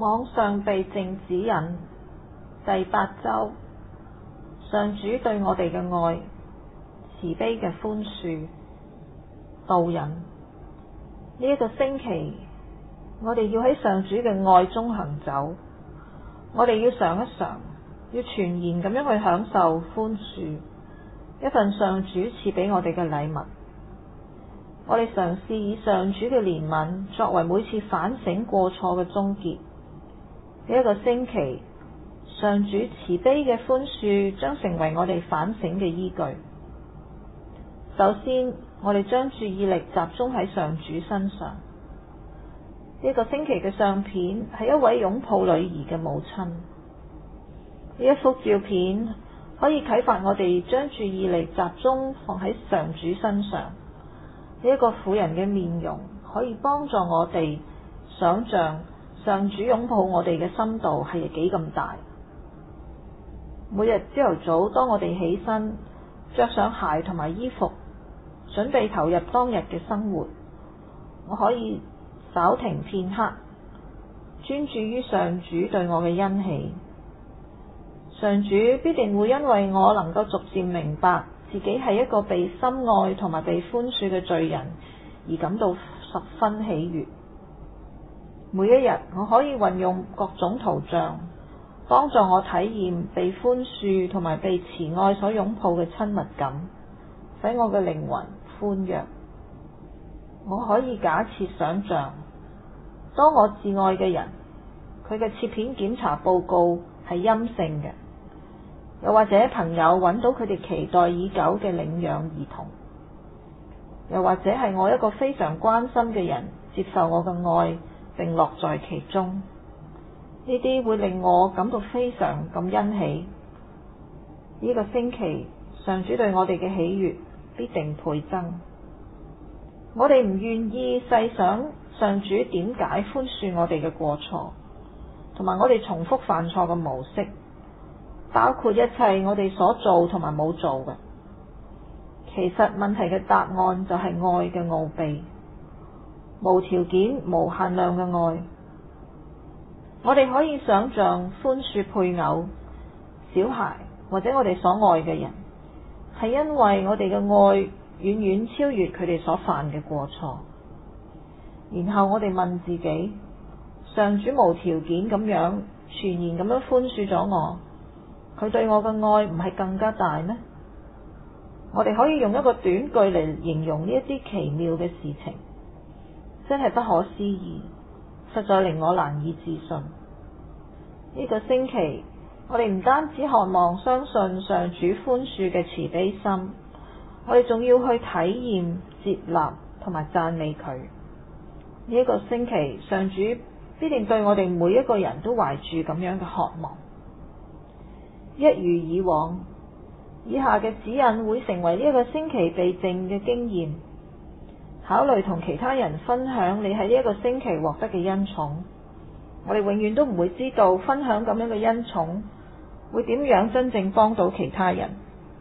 網上避靜指引第8周，上主對我哋嘅愛，慈悲嘅寬恕，導引。呢一個星期，我哋要喺上主嘅愛中行走，我哋要嘗一嘗，要全然咁樣去享受寬恕，一份上主賜俾我哋嘅禮物。我哋嘗試以上主嘅憐憫作為每次反省過錯嘅終結。呢一個星期，上主慈悲嘅寬恕將成為我哋反省嘅依據。首先，我哋將注意力集中喺上主身上。呢個星期嘅相片係一位擁抱女兒嘅母親。呢一幅照片可以啟發我哋將注意力集中放喺上主身上。呢一個婦人嘅面容可以幫助我哋想象上主擁抱我哋嘅深度係幾咁大。每日朝頭早，當我哋起身，着上鞋同埋衣服，準備投入當日嘅生活，我可以稍停片刻，專注於上主對我嘅恩喜。上主必定會因為我能夠逐漸明白自己係一個被深愛同埋被寬恕嘅罪人而感到十分喜悅。每一日，我可以運用各種圖像，幫助我體驗被寬恕同埋被慈愛所擁抱嘅親密感，使我嘅靈魂歡躍。我可以假設想像，當我摯愛嘅人，佢嘅切片檢查報告係陰性嘅，又或者朋友揾到佢哋期待已久嘅領養兒童，又或者係我一個非常關心嘅人接受我嘅愛並樂在其中，呢啲會令我感到非常咁欣喜。呢個星期，上主對我哋嘅喜悅必定倍增。我哋唔願意細想上主點解寬恕我哋嘅過錯，同埋我哋重複犯錯嘅模式，包括一切我哋所做同埋冇做嘅。其實問題嘅答案就係愛嘅奧秘，無條件、無限量嘅愛。我哋可以想象寬恕配偶、小孩或者我哋所愛嘅人，係因為我哋嘅愛遠遠超越佢哋所犯嘅過錯。然後我哋問自己，上主無條件咁樣全然咁樣寬恕咗我，佢對我嘅愛唔係更加大咩？我哋可以用一個短句嚟形容呢一啲奇妙嘅事情，真係不可思議，實在令我難以置信。呢個星期，我哋唔單止渴望相信上主寬恕嘅慈悲心，我哋仲要去體驗、接納同埋讚美佢。呢一個星期，上主必定對我哋每一個人都懷住咁樣嘅渴望。一如以往，以下嘅指引會成為呢一個星期避靜嘅經驗。考慮同其他人分享你喺呢一個星期獲得嘅恩寵。我哋永遠都唔會知道分享咁樣嘅恩寵會點樣真正幫到其他人。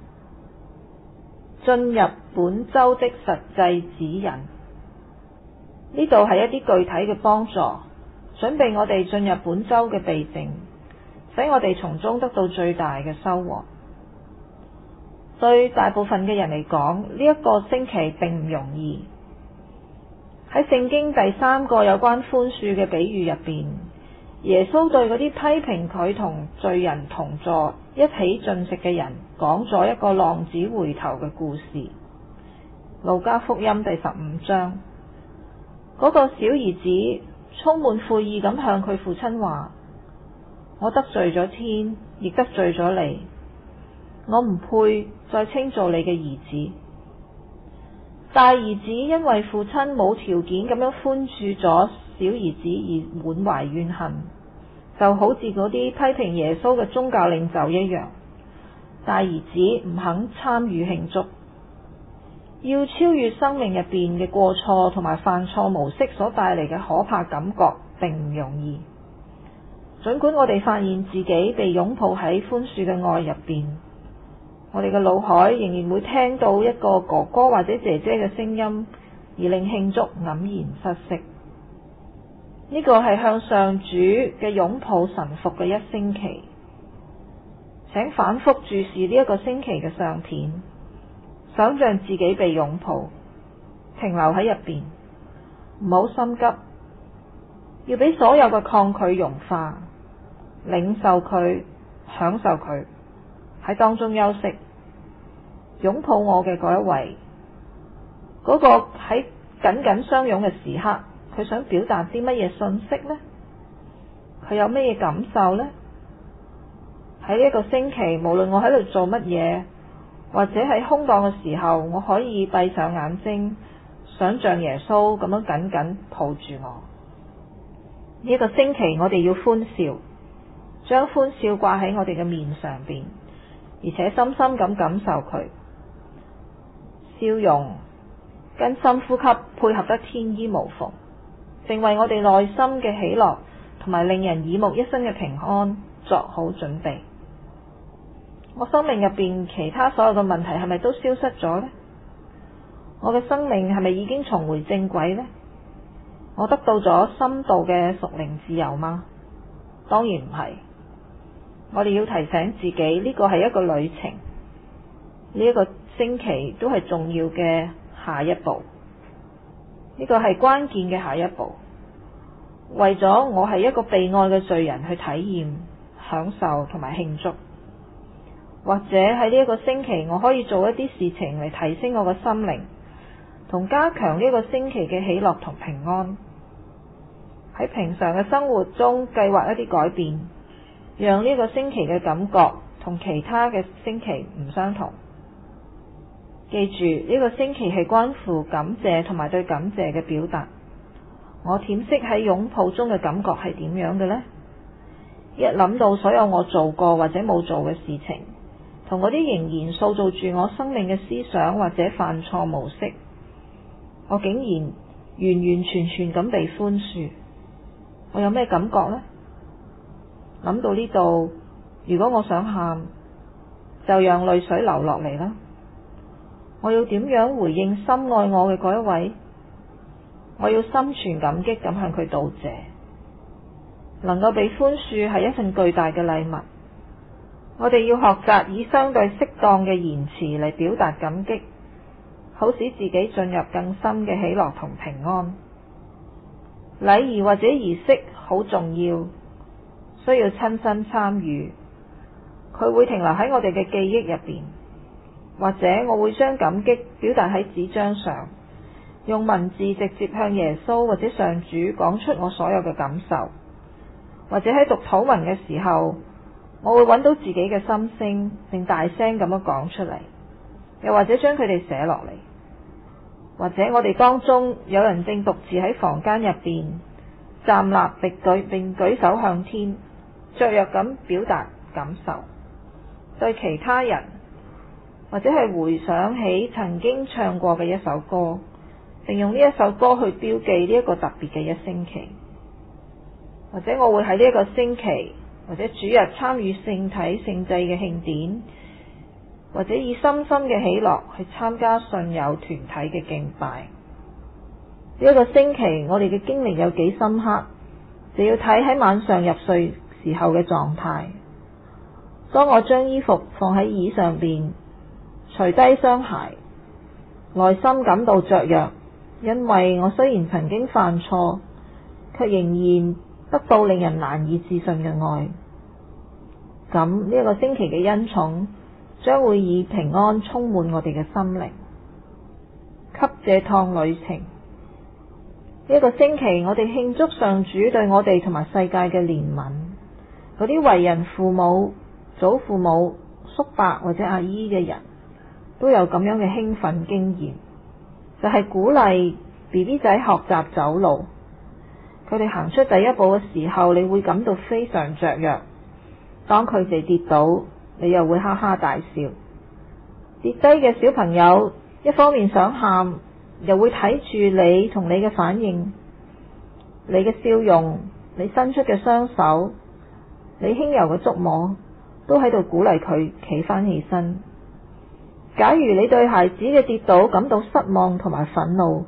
進入本周的實際指引，呢度係一啲具體嘅幫助，準備我哋進入本周嘅避靜，使我哋從中得到最大嘅收穫。對大部分嘅人嚟講，呢一個星期並唔容易。喺聖經第3個有關寬恕嘅比喻入邊，耶穌對嗰啲批評佢同罪人同坐一起進食嘅人講咗一個浪子回頭嘅故事。路加福音第15章，嗰個小兒子充滿悔意咁向佢父親話：我得罪咗天，亦得罪咗你，我唔配再稱做你嘅兒子。大兒子因為父親冇條件咁樣寬恕咗小兒子而滿懷怨恨，就好似嗰啲批評耶穌嘅宗教領袖一樣。大兒子唔肯參與慶祝。要超越生命入邊嘅過錯同埋犯錯模式所帶嚟嘅可怕感覺並唔容易。儘管我哋發現自己被擁抱喺寬恕嘅愛入邊，我哋嘅腦海仍然會聽到一個哥哥或者姐姐嘅聲音，而令慶祝黯然失色。 呢個係向上主嘅擁抱臣服嘅一星期，請反覆注視呢一個星期嘅相片，想象自己被擁抱，停留喺入邊，唔好心急，要俾所有嘅抗拒融化，領受佢，享受佢，喺當中休息，擁抱我嘅嗰一位，嗰個喺緊緊相擁嘅時刻，佢想表達啲乜嘢信息呢？佢有乜嘢感受呢？喺呢一個星期，無論我喺度做乜嘢，或者喺空檔嘅時候，我可以閉上眼睛，想像耶穌咁樣緊緊抱住我。呢一個星期，我哋要歡笑，將歡笑掛喺我哋嘅面上邊，而且深深咁感受佢，笑容跟深呼吸配合得天衣無縫，成為我哋內心嘅喜樂同埋令人耳目一新嘅平安作好準備。我生命入邊其他所有嘅問題係咪都消失咗呢？我嘅生命係咪已經重回正軌呢？我得到咗深度嘅屬靈自由嗎？當然唔係。我哋要提醒自己，呢個係一個旅程，呢一個星期都係重要嘅下一步，呢個係關鍵嘅下一步。為咗我係一個被愛嘅罪人去體驗、享受同埋慶祝，或者喺呢一個星期，我可以做一啲事情嚟提升我嘅心靈，同加強呢個星期嘅喜樂同平安。喺平常嘅生活中計劃一啲改變，讓呢個星期嘅感覺同其他嘅星期唔相同。記住，呢個星期係關乎感謝同埋對感謝嘅表達。我恬息喺擁抱中嘅感覺係點樣嘅呢？一諗到所有我做過或者冇做嘅事情，同嗰啲仍然塑造住我生命嘅思想或者犯錯模式，我竟然完完全全咁被寬恕。我有咩感覺呢？諗到呢度，如果我想喊，就讓淚水流落嚟啦。我要點樣回應深愛我嘅嗰一位？我要心存感激咁向佢道謝。能夠被寬恕係一份巨大嘅禮物。我哋要學習以相對適當嘅言辭嚟表達感激，好使自己進入更深嘅喜樂同平安。禮儀或者儀式好重要，需要親身參與。佢會停留喺我哋嘅記憶入邊，或者我會將感激表達喺紙張上，用文字直接向耶穌或者上主講出我所有嘅感受，或者喺讀禱文嘅時候，我會揾到自己嘅心聲，並大聲咁樣講出嚟，又或者將佢哋寫落嚟。或者我哋當中有人正獨自喺房間入邊站立並舉手向天，雀躍咁表達感受，對其他人，或者係回想起曾經唱過嘅一首歌，並用呢一首歌去標記呢一個特別嘅一星期。或者我會喺呢一個星期或者主日參與聖體聖祭嘅慶典，或者以深深嘅喜樂去參加信友團體嘅敬拜。呢一個星期我哋嘅經歷有幾深刻，就要睇喺晚上入睡時候嘅狀態。當我將衣服放喺椅上邊，除低雙鞋，內心感到雀躍，因為我雖然曾經犯錯，卻仍然得到令人難以置信嘅愛。咁呢一個星期嘅恩寵將會以平安充滿我哋嘅心靈。給這趟旅程，呢一個星期我哋慶祝上主對我哋同埋世界嘅憐憫。嗰啲為人父母、祖父母、叔伯或者阿姨嘅人都有咁樣嘅興奮經驗，就係鼓勵 BB 仔學習走路。佢哋行出第一步嘅時候，你會感到非常雀躍。當佢哋跌倒，你又會哈哈大笑。跌低嘅小朋友一方面想喊，又會睇住你同你嘅反應，你嘅笑容，你伸出嘅雙手，你輕柔嘅觸摸，都喺度鼓勵佢企返起身。假如你對孩子嘅跌倒感到失望同埋憤怒，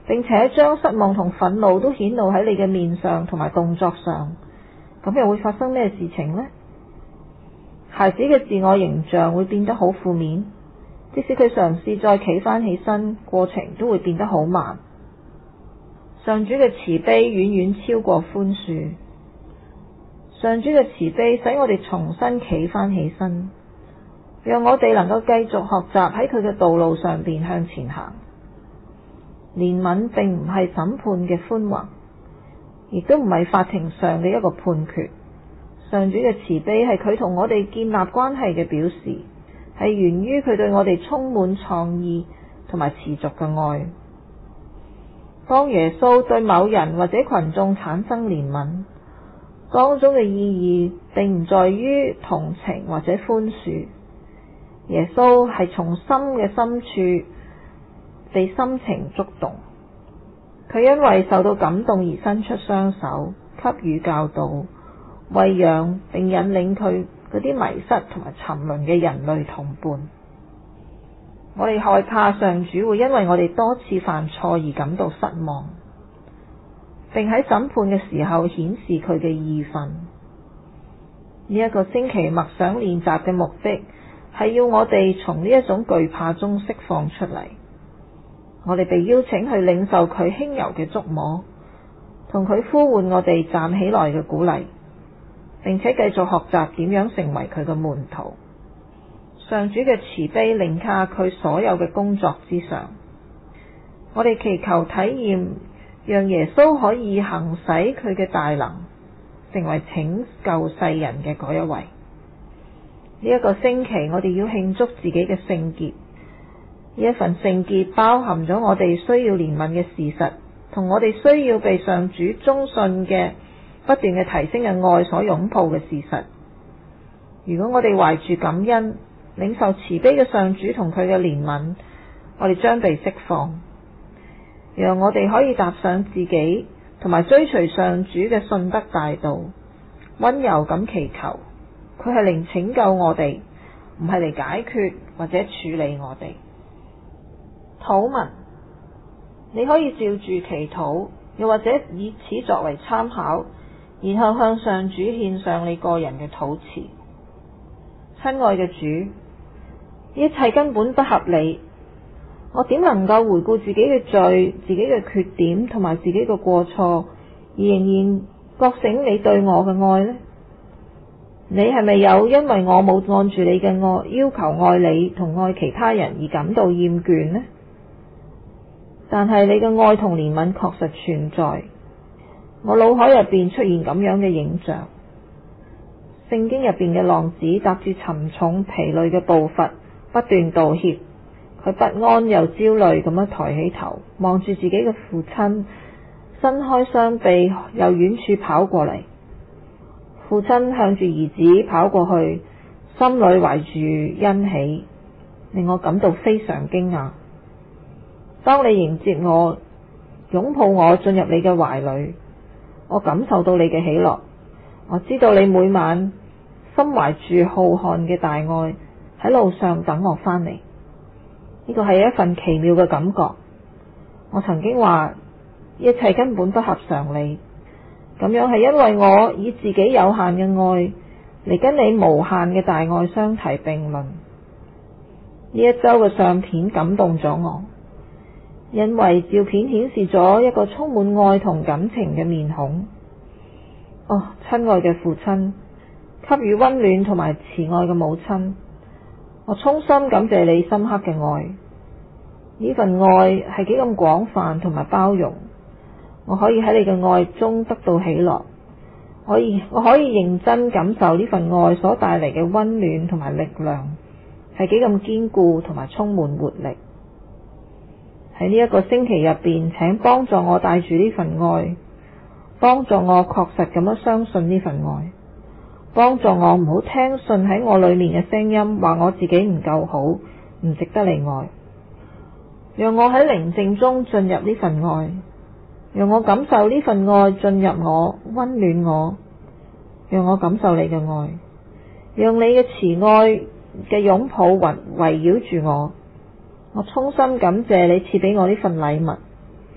並且將失望同憤怒都顯露喺你嘅面上同埋動作上，咁又會發生咩事情呢？孩子嘅自我形象會變得好負面，即使佢嘗試再企返起身，過程都會變得好慢。上主嘅慈悲遠遠超過寬恕，上主嘅慈悲使我哋重新企返起身，讓我哋能夠繼續學習喺佢嘅道路上邊向前行。憐憫並唔係審判嘅寬宏，亦都唔係法庭上嘅一個判決。上主嘅慈悲係佢同我哋建立關係嘅表示，係源於佢對我哋充滿創意同埋持續嘅愛。當耶穌對某人或者群眾產生憐憫，當中嘅意義並唔在於同情或者寬恕，耶穌係從心嘅深處被心情觸動，佢因為受到感動而伸出雙手，給予教導、餵養並引領佢嗰啲迷失同埋沉淪嘅人類同伴。我哋害怕上主會因為我哋多次犯錯而感到失望，並喺審判嘅時候顯示佢嘅義憤。呢一個星期默想練習嘅目的係要我哋從呢一種懼怕中釋放出嚟。我哋被邀請去領受佢輕柔嘅觸摸，同佢呼喚我哋站起來嘅鼓勵，並且繼續學習點樣成為佢嘅門徒。上主嘅慈悲凌駕佢所有嘅工作之上。我哋祈求體驗，讓耶穌可以行使佢嘅大能，成為拯救世人嘅嗰一位。呢一個星期，我哋要慶祝自己嘅聖潔。呢一份聖潔包含咗我哋需要憐憫嘅事實，同我哋需要被上主忠信嘅不斷嘅提升嘅愛所擁抱嘅事實。如果我哋懷住感恩，領受慈悲嘅上主同佢嘅憐憫，我哋將被釋放，讓我哋可以踏上自己同埋追隨上主嘅信德大道，溫柔咁祈求，佢係嚟拯救我哋，唔係嚟解決或者處理我哋。禱文，你可以照住祈禱，又或者以此作為參考，然後向上主獻上你個人嘅禱詞。親愛嘅主，一切根本不合理，我點能夠回顧自己嘅罪、自己嘅缺點同埋自己嘅過錯，而仍然覺醒你對我嘅愛呢？你係咪有因為我冇按住你嘅愛要求愛你同愛其他人而感到厭倦呢？但係你嘅愛同憐憫確實存在，我腦海入邊出現咁樣嘅影像。聖經入邊嘅浪子踏住沉重疲累嘅步伐，不斷道歉，佢不安又焦慮咁樣抬起頭，望住自己嘅父親，伸開雙臂由遠處跑過嚟。父親向住兒子跑過去，心裏懷住欣喜，令我感到非常驚訝。當你迎接我，擁抱我進入你嘅懷裏，我感受到你嘅喜樂。我知道你每晚心懷住浩瀚嘅大愛，喺路上等我返嚟。呢個係一份奇妙嘅感覺。我曾經話一切根本不合常理，咁樣係因為我以自己有限嘅愛嚟跟你無限嘅大愛相提並論。呢一周嘅相片感動咗我，因為照片顯示咗一個充滿愛同感情嘅面孔。哦，親愛嘅父親，給予溫暖同埋慈愛嘅母親，我衷心感謝你深刻嘅愛。呢份愛係幾咁廣泛同埋包容，我可以喺你嘅愛中得到喜樂。我可以認真感受呢份愛所帶嚟嘅溫暖同埋力量，係幾咁堅固同埋充滿活力。喺呢一個星期入邊，請幫助我帶住呢份愛，幫助我確實咁樣相信呢份愛，幫助我唔好聽信喺我裏面嘅聲音，話我自己唔夠好，唔值得你愛。讓我喺寧靜中進入呢份愛，讓我感受呢份愛進入我，溫暖我，讓我感受你嘅愛，讓你嘅慈愛嘅擁抱圍繞住我。我衷心感謝你賜俾我呢份禮物，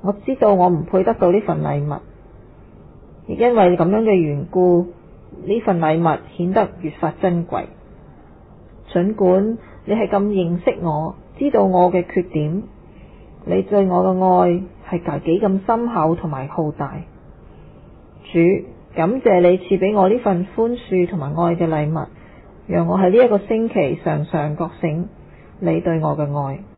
我知道我唔配得到呢份禮物，亦因為咁樣嘅緣故，呢份禮物顯得越發珍貴。儘管你係咁認識我，知道我嘅缺點，你對我嘅愛係幾咁深厚同埋浩大。主，感謝你賜俾我呢份寬恕同埋愛嘅禮物，讓我喺呢一個星期常常覺醒你對我嘅愛。